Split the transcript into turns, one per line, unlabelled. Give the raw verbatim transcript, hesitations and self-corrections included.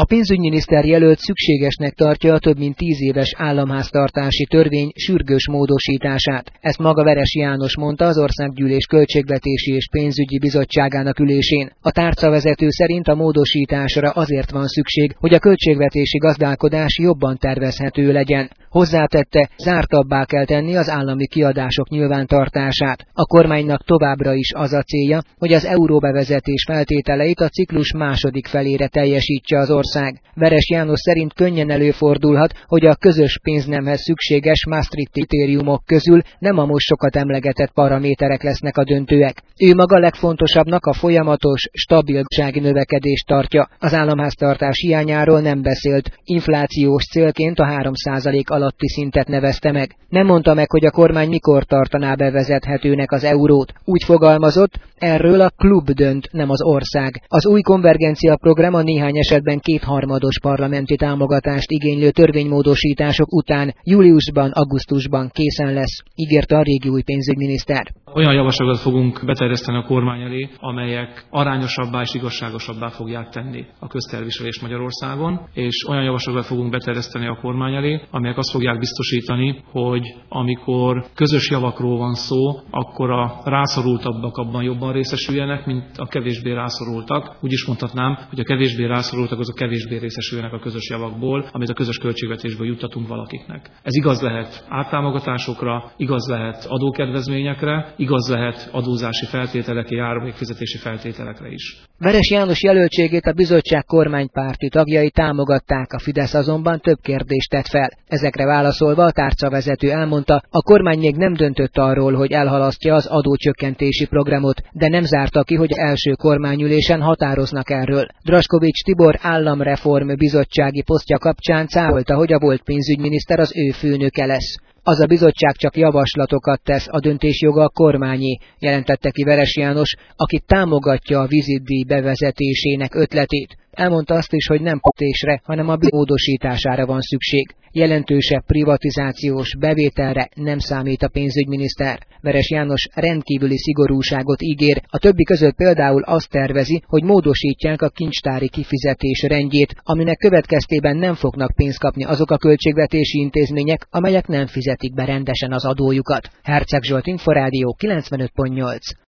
A pénzügyminiszter jelölt szükségesnek tartja a több mint tíz éves államháztartási törvény sürgős módosítását. Ezt maga Veres János mondta az Országgyűlés Költségvetési és Pénzügyi Bizottságának ülésén. A tárcavezető szerint a módosításra azért van szükség, hogy a költségvetési gazdálkodás jobban tervezhető legyen. Hozzátette, zártabbá kell tenni az állami kiadások nyilvántartását. A kormánynak továbbra is az a célja, hogy az euróbevezetés feltételeit a ciklus második felére teljesítse az ország. Veres János szerint könnyen előfordulhat, hogy a közös pénznemhez szükséges Maastrichti kritériumok közül nem a most sokat emlegetett paraméterek lesznek a döntőek. Ő maga legfontosabbnak a folyamatos, stabilsági növekedést tartja. Az államháztartás hiányáról nem beszélt, inflációs célként a három százalék alatti szintet nevezte meg. Nem mondta meg, hogy a kormány mikor tartaná bevezethetőnek az eurót. Úgy fogalmazott, erről a klub dönt, nem az ország. Az új konvergencia program a néhány esetben kétharmados parlamenti támogatást igénylő törvénymódosítások után júliusban, augusztusban készen lesz, ígérte a régi új pénzügyminiszter.
Olyan javaslatokat fogunk beterjeszteni a kormány elé, amelyek arányosabbá és igazságosabbá fogják tenni a közterviselést Magyarországon, és olyan javaslatokat fogunk beterjeszteni a kormány elé, amelyek azt fogják biztosítani, hogy amikor közös javakról van szó, akkor a rászorultabbak abban jobban részesüljenek, mint a kevésbé rászorultak. Úgy is mondhatnám, hogy a kevésbé rászorultak azok kevésbé részesüljenek a közös javakból, amit a közös költségvetésből juttatunk valakiknek. Ez igaz lehet ártámogatásokra, igaz lehet adókedvezményekre, igaz lehet adózási feltételekre, járulékfizetési feltételekre is.
Veres János jelöltségét a bizottság kormánypárti tagjai támogatták, a Fidesz azonban több kérdést tett fel. Ezekre válaszolva a tárcavezető elmondta, a kormány még nem döntött arról, hogy elhalasztja az adócsökkentési programot, de nem zárta ki, hogy első kormányülésen határoznak erről. Draskovics Tibor államreform bizottsági posztja kapcsán cáfolta, hogy a volt pénzügyminiszter az ő főnöke lesz. Az a bizottság csak javaslatokat tesz, a döntésjoga a kormányé, jelentette ki Veres János, aki támogatja a vizitdíj bevezetésének ötletét. Elmondta azt is, hogy nem potésre, hanem a módosítására van szükség. Jelentősebb privatizációs bevételre nem számít a pénzügyminiszter. Veres János rendkívüli szigorúságot ígér, a többi között például azt tervezi, hogy módosítják a kincstári kifizetés rendjét, aminek következtében nem fognak pénzt kapni azok a költségvetési intézmények, amelyek nem fizetik be rendesen az adójukat. Herceg Zsolt, Inforádió kilencvenöt pont nyolc.